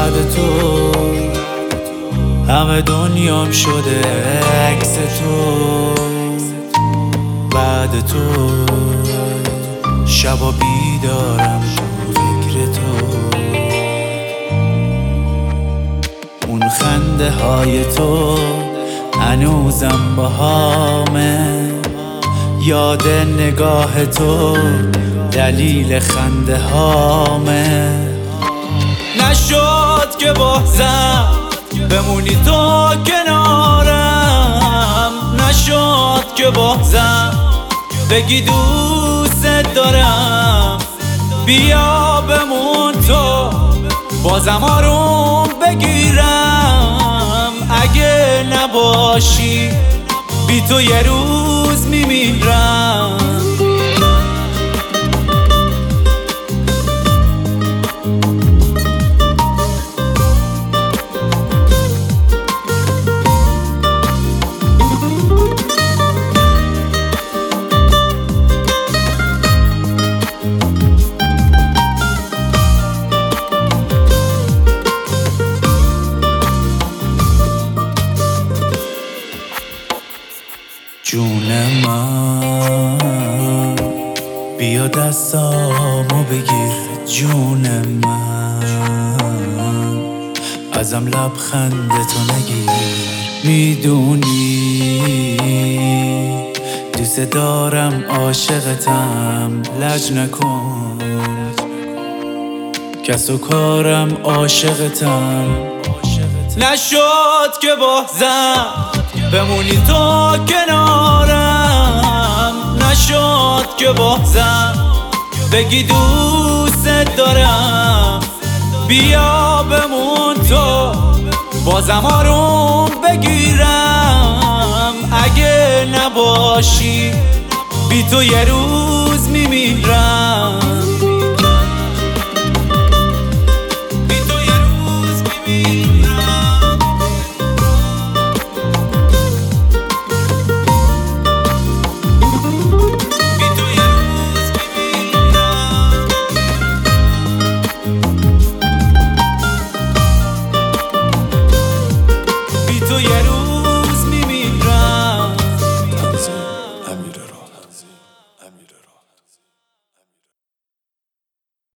بعد تو همه دنیام شده عکس تو. بعد تو شبا بیدارم فکر تو. اون خنده های تو هنوزم باهامه. یاد نگاه تو دلیل خنده هامه. نشد که بازم بمونی تو کنارم. نشد که بازم بگی دوست دارم. بیا بمون تو بازم آروم بگیرم. اگه نباشی بی تو یه روز میمیرم. جون من بیا دستامو بگیر. جون من ازم لبخند تو نگیر. میدونی دوست دارم عاشقتم. لج نکن کس و کارم عاشقتم. نشد که بازم بمونی تو کنارم. نشد که بازم بگی دوست دارم. بیا بمون تو بازم آروم بگیرم. اگه نباشی بی تو یه روز میمیرم. تو یه روز میمیرم. امیر را